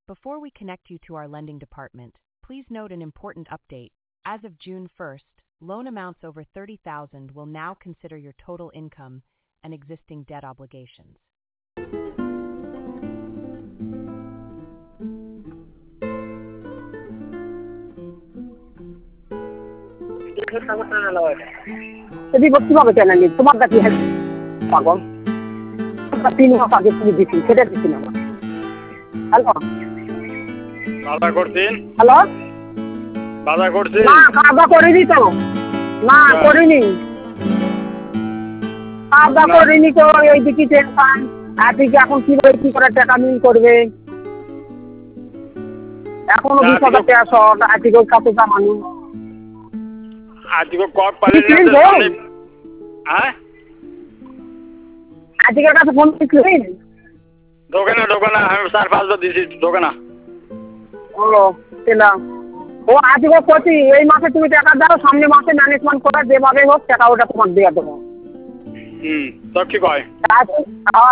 Before we connect you to our lending department, please note an important update. As of June 1st, loan amounts over $30,000 will now consider your total income and existing debt obligations. যদি কিভাবে কেন তোমার কাছে পাগল 3 মাস আগে তুমি দিচ্ছি সেটা দিচ্ছি না হ্যালো বাধা করছেন হ্যালো বাধা করছেন না খাওয়া করিনি তো না করিনি খাওয়া করিনি তো এই দিকে টেনশন আজকে এখন কিভাবে কি করে টাকা মিল করবে এখনো 20,000 টাকা শর্ট আজকে কত টাকা আজকে কত পালেন হ্যাঁ আজকে কাছে ফোন করছিলেন দোকানে আমি 4-5 দিছি দোকানে ও কেনা ও আজকে কত এই মাসে তুমি টাকা দাও সামনে মাসে ম্যানেজমেন্ট করে যেভাবে হোক টাকা ওটা তোমার দিয়ে দেবো তো কি কয়